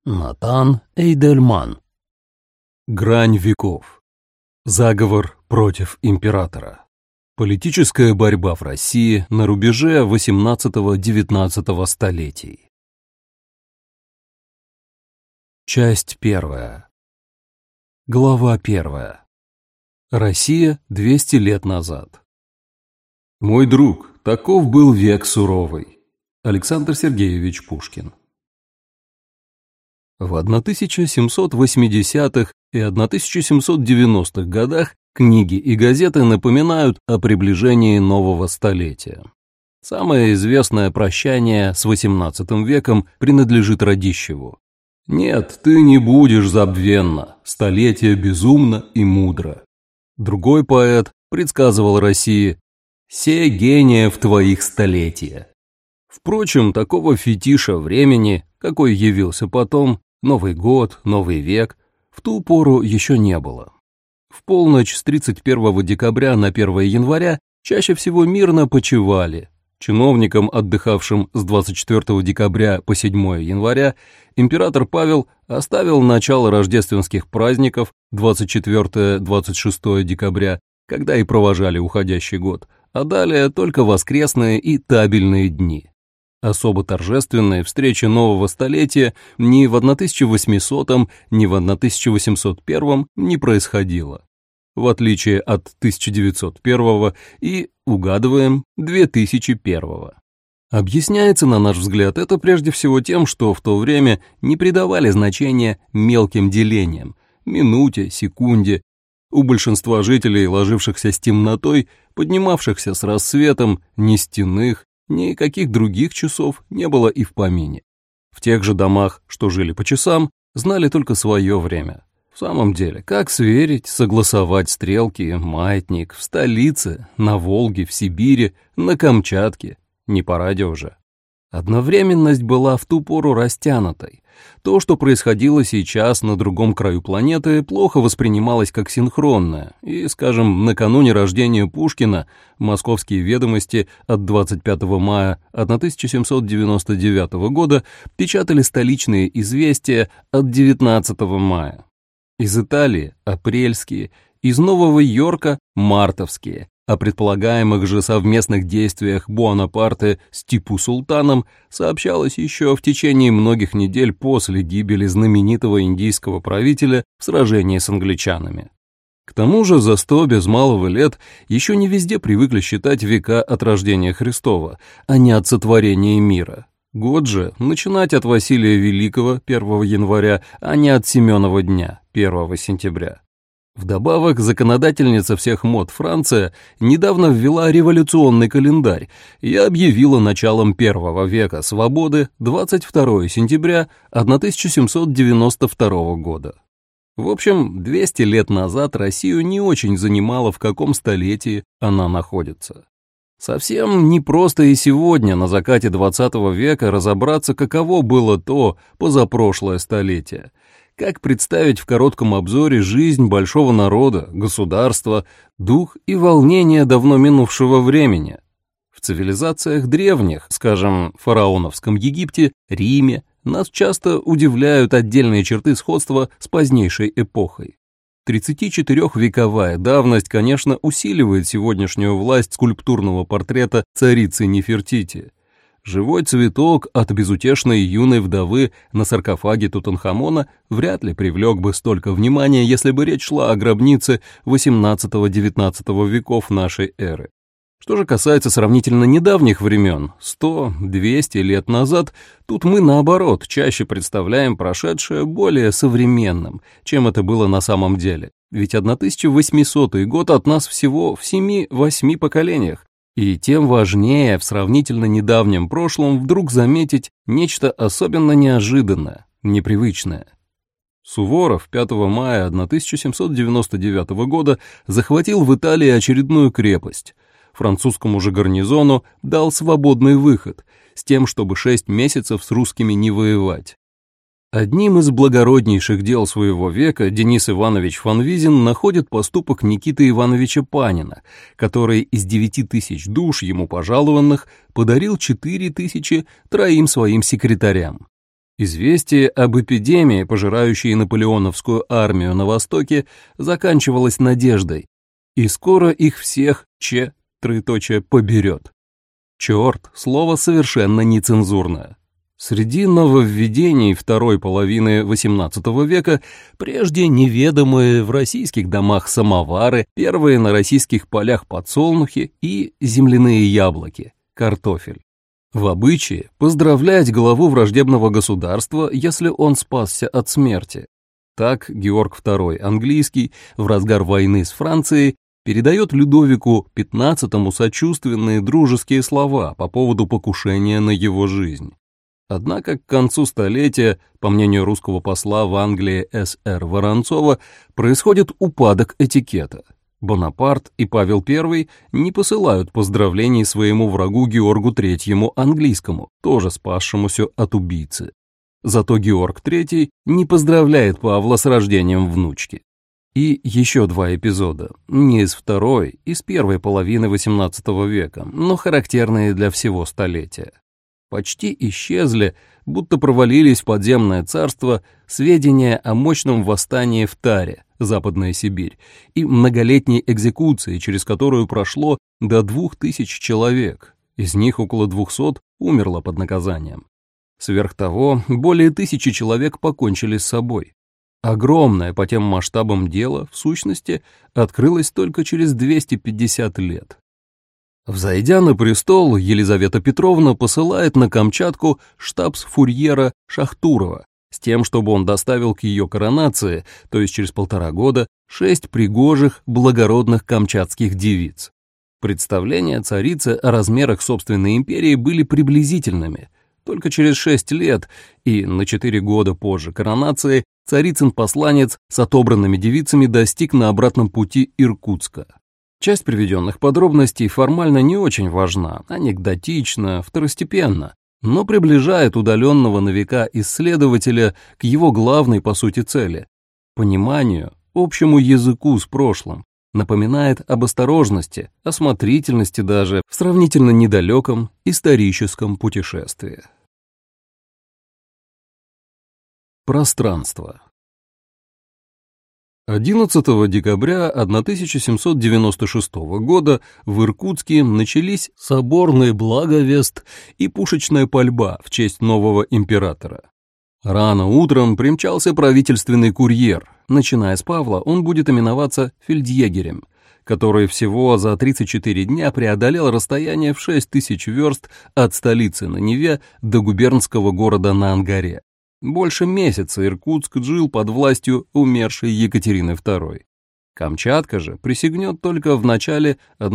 Натан Эйдельман. Грань веков. Заговор против императора. Политическая борьба в России на рубеже XVIII-XIX столетий. Часть первая. Глава первая. Россия 200 лет назад. Мой друг, таков был век суровый. Александр Сергеевич Пушкин. В 1780-х и 1790-х годах книги и газеты напоминают о приближении нового столетия. Самое известное прощание с XVIII веком принадлежит Радищеву. «Нет, ты не будешь забвенна, столетие безумно и мудро». Другой поэт предсказывал России «се гения в твоих столетия». Впрочем, такого фетиша времени, какой явился потом, Новый год, Новый век, в ту пору еще не было. В полночь с 31 декабря на 1 января чаще всего мирно почивали. Чиновникам, отдыхавшим с 24 декабря по 7 января, император Павел оставил начало рождественских праздников 24-26 декабря, когда и провожали уходящий год, а далее только воскресные и табельные дни. Особо торжественной встречи нового столетия ни в 1800, ни в 1801 не происходило. В отличие от 1901 и, угадываем, 2001. Объясняется, на наш взгляд, это прежде всего тем, что в то время не придавали значения мелким делениям, минуте, секунде. У большинства жителей, ложившихся с темнотой, поднимавшихся с рассветом, ни стенных, никаких других часов не было и в помине. В тех же домах, что жили по часам, знали только свое время. В самом деле, как сверить, согласовать стрелки, маятник в столице, на Волге, в Сибири, на Камчатке? Не по радио же. Одновременность была в ту пору растянутой. То, что происходило сейчас на другом краю планеты, плохо воспринималось как синхронное, и, скажем, накануне рождения Пушкина «Московские ведомости» от 25 мая 1799 года печатали столичные известия от 19 мая. Из Италии – апрельские, из Нового Йорка – мартовские. О предполагаемых же совместных действиях Буонапарте с Типу-Султаном сообщалось еще в течение многих недель после гибели знаменитого индийского правителя в сражении с англичанами. К тому же за 100 без малого лет еще не везде привыкли считать века от рождения Христова, а не от сотворения мира. Год же начинать от Василия Великого 1 января, а не от Семенова дня 1 сентября. Вдобавок, законодательница всех мод Франция недавно ввела революционный календарь и объявила началом первого века свободы 22 сентября 1792 года. В общем, 200 лет назад Россию не очень занимало, в каком столетии она находится. Совсем непросто и сегодня, на закате 20 века, разобраться, каково было то позапрошлое столетие. Как представить в коротком обзоре жизнь большого народа, государства, дух и волнение давно минувшего времени? В цивилизациях древних, скажем, фараоновском Египте, Риме, нас часто удивляют отдельные черты сходства с позднейшей эпохой. 34-вековая давность, конечно, усиливает сегодняшнюю власть скульптурного портрета царицы Нефертити. Живой цветок от безутешной юной вдовы на саркофаге Тутанхамона вряд ли привлек бы столько внимания, если бы речь шла о гробнице XVIII-XIX веков нашей эры. Что же касается сравнительно недавних времен, 100-200 лет назад, тут мы, наоборот, чаще представляем прошедшее более современным, чем это было на самом деле. Ведь 1800 год от нас всего в 7-8 поколениях. И тем важнее в сравнительно недавнем прошлом вдруг заметить нечто особенно неожиданное, непривычное. Суворов 5 мая 1799 года захватил в Италии очередную крепость. Французскому же гарнизону дал свободный выход, с тем, чтобы 6 месяцев с русскими не воевать. Одним из благороднейших дел своего века Денис Иванович Фанвизин находит поступок Никиты Ивановича Панина, который из 9000 душ ему пожалованных подарил 4000 троим своим секретарям. Известие об эпидемии, пожирающей наполеоновскую армию на Востоке, заканчивалось надеждой, и скоро их всех поберет. Черт, слово совершенно нецензурное. Среди нововведений второй половины XVIII века прежде неведомые в российских домах самовары, первые на российских полях подсолнухи и земляные яблоки, картофель. В обычае поздравлять главу враждебного государства, если он спасся от смерти. Так Георг II английский в разгар войны с Францией передает Людовику XV сочувственные дружеские слова по поводу покушения на его жизнь. Однако к концу столетия, по мнению русского посла в Англии С.Р. Воронцова, происходит упадок этикета. Бонапарт и Павел I не посылают поздравлений своему врагу Георгу III английскому, тоже спасшемуся от убийцы. Зато Георг III не поздравляет Павла с рождением внучки. И еще два эпизода, не из второй, из первой половины XVIII века, но характерные для всего столетия. Почти исчезли, будто провалились в подземное царство, сведения о мощном восстании в Таре, Западная Сибирь, и многолетней экзекуции, через которую прошло до 2000 человек, из них около 200 умерло под наказанием. Сверх того, более 1000 человек покончили с собой. Огромное по тем масштабам дело, в сущности, открылось только через 250 лет. Взойдя на престол, Елизавета Петровна посылает на Камчатку штабс-фурьера Шахтурова с тем, чтобы он доставил к ее коронации, то есть через 1,5 года, 6 пригожих, благородных камчатских девиц. Представления царицы о размерах собственной империи были приблизительными. Только через 6 лет и на 4 года позже коронации царицын посланец с отобранными девицами достиг на обратном пути Иркутска. Часть приведенных подробностей формально не очень важна, анекдотична, второстепенна, но приближает удаленного на века исследователя к его главной, по сути, цели – пониманию, общему языку с прошлым, напоминает об осторожности, осмотрительности даже в сравнительно недалеком историческом путешествии. Пространство. 11 декабря 1796 года в Иркутске начались соборный благовест и пушечная пальба в честь нового императора. Рано утром примчался правительственный курьер. Начиная с Павла, он будет именоваться фельдъегерем, который всего за 34 дня преодолел расстояние в 6000 верст от столицы на Неве до губернского города на Ангаре. Больше месяца Иркутск жил под властью умершей Екатерины II. Камчатка же присягнет только в начале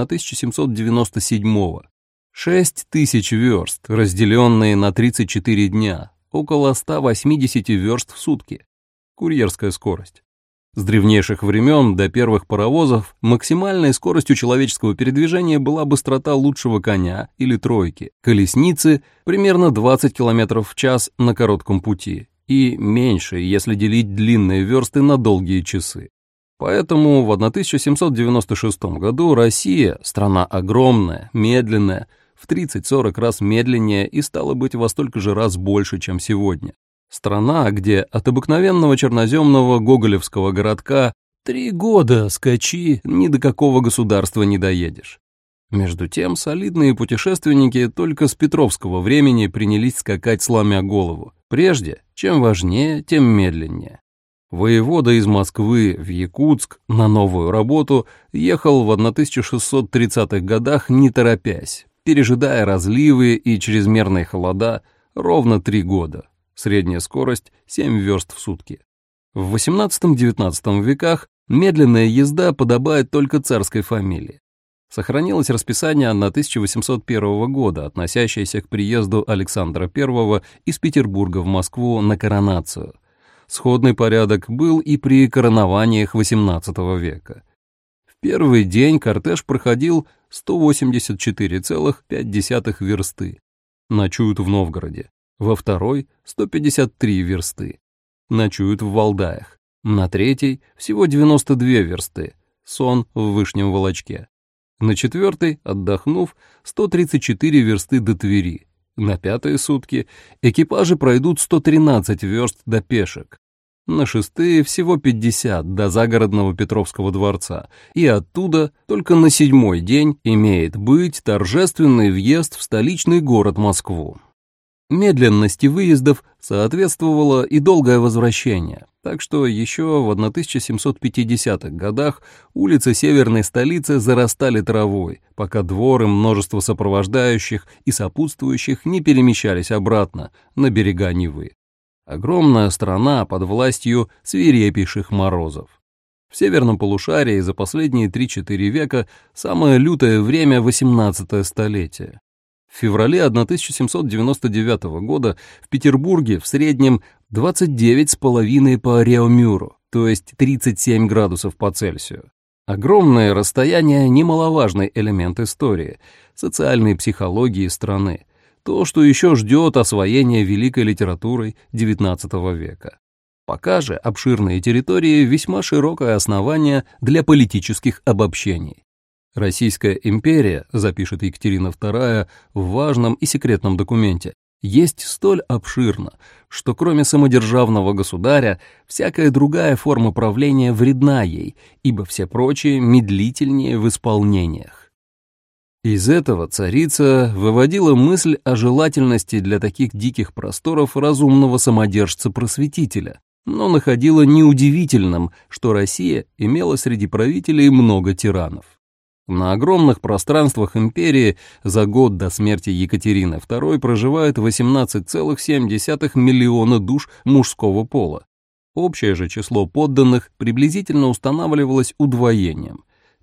1797-го. 6000 верст, разделенные на 34 дня, около 180 верст в сутки. Курьерская скорость. С древнейших времен до первых паровозов максимальной скоростью человеческого передвижения была быстрота лучшего коня или тройки, колесницы примерно 20 км в час на коротком пути и меньше, если делить длинные версты на долгие часы. Поэтому в 1796 году Россия, страна огромная, медленная, в 30-40 раз медленнее и стало быть во столько же раз больше, чем сегодня. Страна, где от обыкновенного черноземного гоголевского городка 3 года скачи, ни до какого государства не доедешь. Между тем, солидные путешественники только с петровского времени принялись скакать сломя голову. Прежде, чем важнее, тем медленнее. Воевода из Москвы в Якутск на новую работу ехал в 1630-х годах не торопясь, пережидая разливы и чрезмерные холода ровно 3 года. Средняя скорость 7 верст в сутки. В XVIII-XIX веках медленная езда подобает только царской фамилии. Сохранилось расписание 1801 года, относящееся к приезду Александра I из Петербурга в Москву на коронацию. Сходный порядок был и при коронованиях XVIII века. В первый день кортеж проходил 184,5 версты. Ночуют в Новгороде. Во второй — 153 версты. Ночуют в Валдаях. На третий — всего 92 версты. Сон в Вышнем Волочке. На четвертый, отдохнув, 134 версты до Твери. На 5-е сутки экипажи пройдут 113 верст до Пешек. На 6-е всего 50 до загородного Петровского дворца, и оттуда только на 7-й день имеет быть торжественный въезд в столичный город Москву. Медленности выездов соответствовало и долгое возвращение, так что еще в 1750-х годах улицы северной столицы зарастали травой, пока двор и множество сопровождающих и сопутствующих не перемещались обратно на берега Невы. Огромная страна под властью свирепейших морозов. В северном полушарии за последние 3-4 века самое лютое время — 18-е столетие. В феврале 1799 года в Петербурге в среднем 29,5 по Реомюру, то есть 37 градусов по Цельсию. Огромное расстояние — немаловажный элемент истории, социальной психологии страны, то, что еще ждет освоения великой литературой XIX века. Пока же обширные территории — весьма широкое основание для политических обобщений. Российская империя, запишет Екатерина II в важном и секретном документе, есть столь обширна, что кроме самодержавного государя всякая другая форма правления вредна ей, ибо все прочие медлительнее в исполнениях. Из этого царица выводила мысль о желательности для таких диких просторов разумного самодержца-просветителя, но находила неудивительным, что Россия имела среди правителей много тиранов. На огромных пространствах империи за год до смерти Екатерины II проживает 18,7 миллиона душ мужского пола. Общее же число подданных приблизительно устанавливалось удвоением —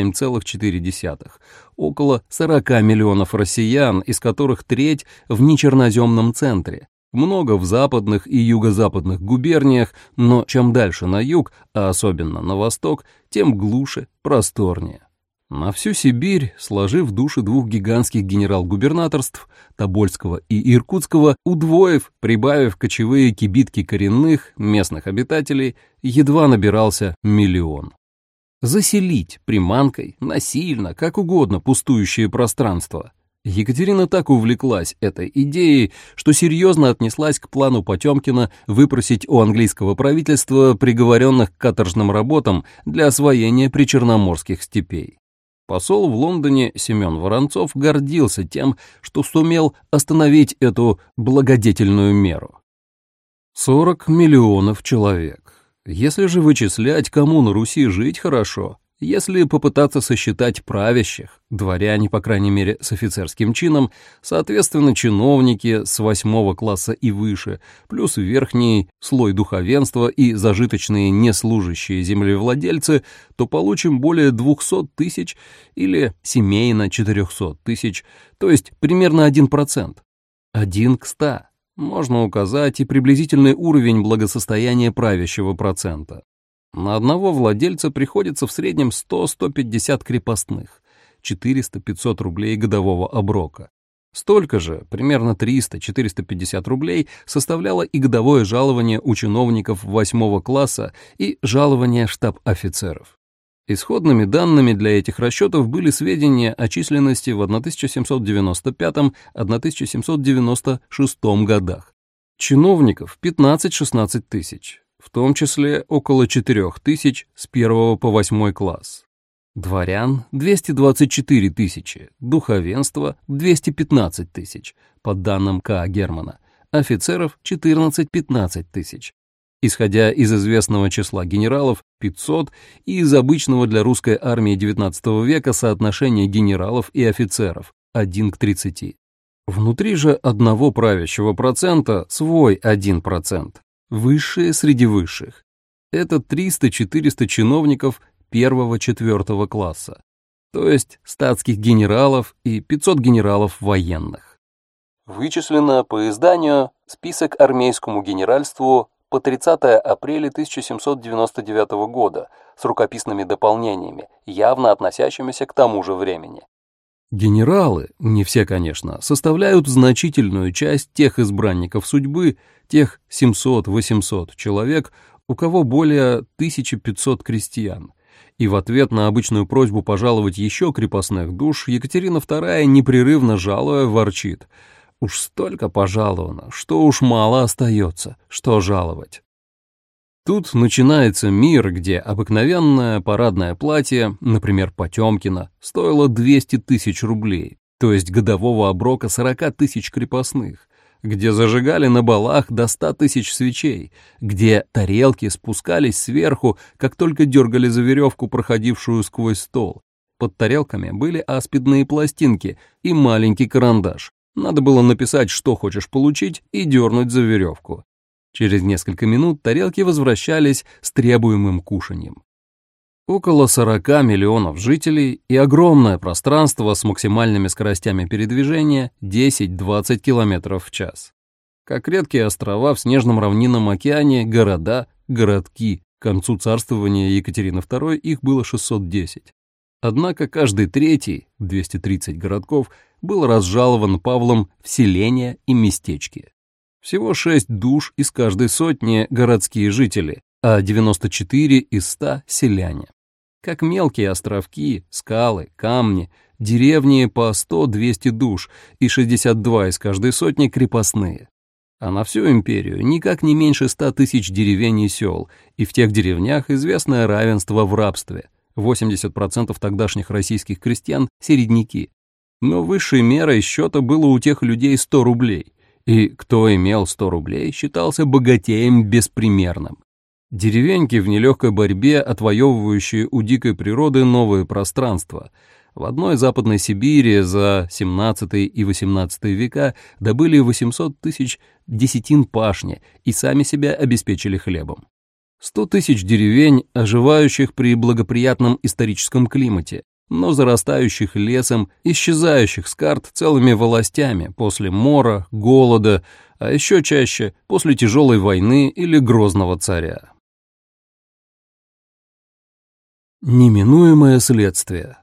37,4, около 40 миллионов россиян, из которых треть в нечерноземном центре, много в западных и юго-западных губерниях, но чем дальше на юг, а особенно на восток, тем глуше, просторнее. На всю Сибирь, сложив души двух гигантских генерал-губернаторств, Тобольского и Иркутского, удвоив, прибавив кочевые кибитки коренных, местных обитателей, едва набирался миллион. Заселить приманкой, насильно, как угодно пустующее пространство. Екатерина так увлеклась этой идеей, что серьезно отнеслась к плану Потемкина выпросить у английского правительства приговоренных к каторжным работам для освоения причерноморских степей. Посол в Лондоне Семен Воронцов гордился тем, что сумел остановить эту благодетельную меру. 40 миллионов человек. Если же вычислять, кому на Руси жить хорошо, если попытаться сосчитать правящих, дворяне, по крайней мере, с офицерским чином, соответственно, чиновники с 8 класса и выше, плюс верхний слой духовенства и зажиточные неслужащие землевладельцы, то получим более 200 тысяч или семейно 400 тысяч, то есть примерно 1%. 1 к 100. Можно указать и приблизительный уровень благосостояния правящего процента. На одного владельца приходится в среднем 100-150 крепостных, 400-500 рублей годового оброка. Столько же, примерно 300-450 рублей, составляло и годовое жалование у чиновников 8 класса и жалование штаб-офицеров. Исходными данными для этих расчетов были сведения о численности в 1795-1796 годах. Чиновников 15-16 тысяч. В том числе около 4 тысяч с 1 по 8 класс. Дворян — 224 тысячи, духовенство — 215 тысяч, по данным К. Германа, офицеров — 14-15 тысяч. Исходя из известного числа генералов — 500, и из обычного для русской армии XIX века соотношения генералов и офицеров — 1 к 30. Внутри же одного правящего процента свой 1%. Высшие среди высших. Это 300-400 чиновников 1-4 класса, то есть статских генералов и 500 генералов военных. Вычислено по изданию «Список армейскому генеральству» по 30 апреля 1799 года с рукописными дополнениями, явно относящимися к тому же времени. Генералы, не все, конечно, составляют значительную часть тех избранников судьбы, тех 700-800 человек, у кого более 1500 крестьян. И в ответ на обычную просьбу пожаловать еще крепостных душ Екатерина II, непрерывно жалуя, ворчит: Уж столько пожаловано, что уж мало остается, что жаловать. Тут начинается мир, где обыкновенное парадное платье, например, Потёмкина, стоило 200 тысяч рублей, то есть годового оброка 40 тысяч крепостных, где зажигали на балах до 100 тысяч свечей, где тарелки спускались сверху, как только дергали за веревку, проходившую сквозь стол. Под тарелками были аспидные пластинки и маленький карандаш. Надо было написать, что хочешь получить, и дернуть за веревку. Через несколько минут тарелки возвращались с требуемым кушаньем. Около 40 миллионов жителей и огромное пространство с максимальными скоростями передвижения 10-20 км в час. Как редкие острова в снежном равнинном океане, города, городки. К концу царствования Екатерины II их было 610. Однако каждый третий, 230 городков, был разжалован Павлом в селения и местечки. Всего 6 душ из каждой сотни городские жители, а 94 из 100 селяне. Как мелкие островки, скалы, камни, деревни по 100-200 душ и 62 из каждой сотни крепостные. А на всю империю никак не меньше 100 тысяч деревень и сел, и в тех деревнях известное равенство в рабстве. 80% тогдашних российских крестьян – середняки. Но высшей мерой счета было у тех людей 100 рублей. И кто имел 100 рублей, считался богатеем беспримерным. Деревеньки в нелегкой борьбе, отвоевывающие у дикой природы новые пространства. В одной Западной Сибири за 17 и 18 века добыли 800 тысяч десятин пашни и сами себя обеспечили хлебом. 100 тысяч деревень, оживающих при благоприятном историческом климате, но зарастающих лесом, исчезающих с карт целыми властями после мора, голода, а еще чаще после тяжелой войны или грозного царя. Неминуемое следствие.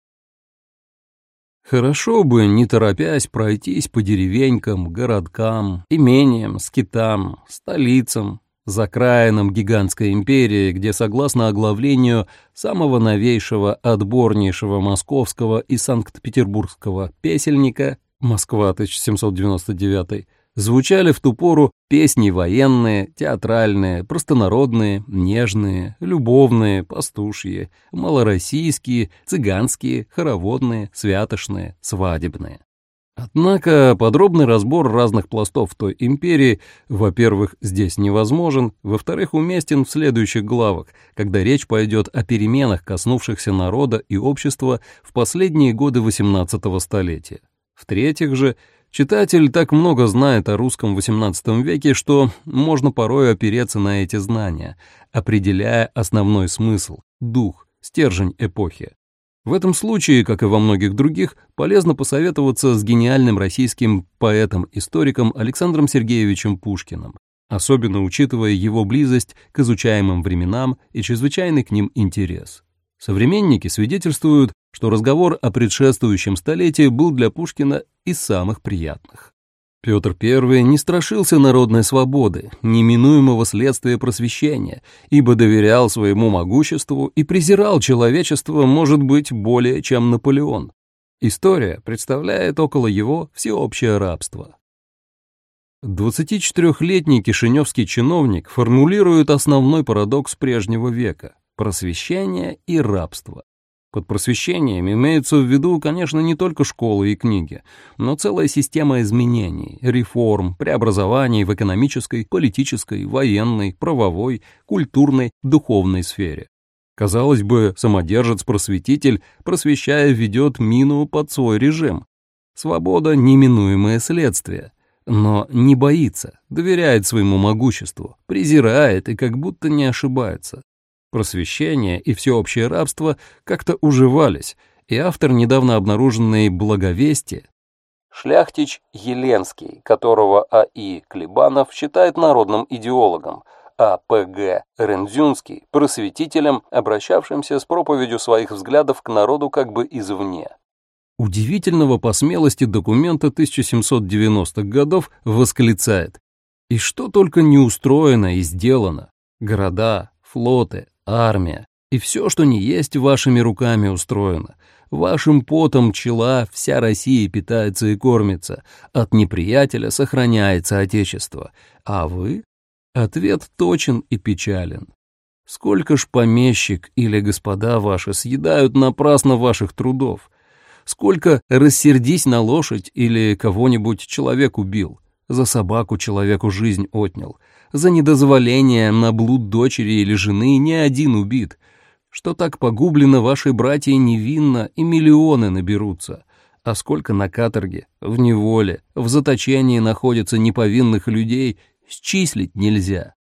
Хорошо бы, не торопясь, пройтись по деревенькам, городкам, имениям, скитам, столицам, закраинам гигантской империи, где, согласно оглавлению самого новейшего, отборнейшего московского и санкт-петербургского песельника «Москва, 1799», звучали в ту пору песни военные, театральные, простонародные, нежные, любовные, пастушьи, малороссийские, цыганские, хороводные, святошные, свадебные. Однако подробный разбор разных пластов той империи, во-первых, здесь невозможен, во-вторых, уместен в следующих главах, когда речь пойдет о переменах, коснувшихся народа и общества в последние годы XVIII столетия. В-третьих же, читатель так много знает о русском XVIII веке, что можно порой опереться на эти знания, определяя основной смысл, дух, стержень эпохи. В этом случае, как и во многих других, полезно посоветоваться с гениальным российским поэтом-историком Александром Сергеевичем Пушкиным, особенно учитывая его близость к изучаемым временам и чрезвычайный к ним интерес. Современники свидетельствуют, что разговор о предшествующем столетии был для Пушкина из самых приятных. Петр I не страшился народной свободы, неминуемого следствия просвещения, ибо доверял своему могуществу и презирал человечество, может быть, более чем Наполеон. История представляет около его всеобщее рабство. 24-летний кишиневский чиновник формулирует основной парадокс прежнего века – просвещение и рабство. Под просвещением имеются в виду, конечно, не только школы и книги, но целая система изменений, реформ, преобразований в экономической, политической, военной, правовой, культурной, духовной сфере. Казалось бы, самодержец-просветитель, просвещая, ведет мину под свой режим. Свобода — неминуемое следствие. Но не боится, доверяет своему могуществу, презирает и как будто не ошибается. Просвещение и всеобщее рабство как-то уживались, и автор недавно обнаруженной «Благовестия» Шляхтич Еленский, которого А.И. Клебанов считает народным идеологом, а П.Г. Рендзюнский – просветителем, обращавшимся с проповедью своих взглядов к народу как бы извне. Удивительного по смелости документа 1790-х годов восклицает: «И что только не устроено и сделано! Города, флоты, армия, и все, что не есть, вашими руками устроено. Вашим потом чела вся Россия питается и кормится, от неприятеля сохраняется Отечество. А вы? Ответ точен и печален. Сколько ж помещик или господа ваши съедают напрасно ваших трудов? Сколько рассердись на лошадь или кого-нибудь человек убил? За собаку человеку жизнь отнял. За недозволение на блуд дочери или жены не один убит. Что так погублено ваши братья невинно, и миллионы наберутся. А сколько на каторге, в неволе, в заточении находится неповинных людей, счислить нельзя.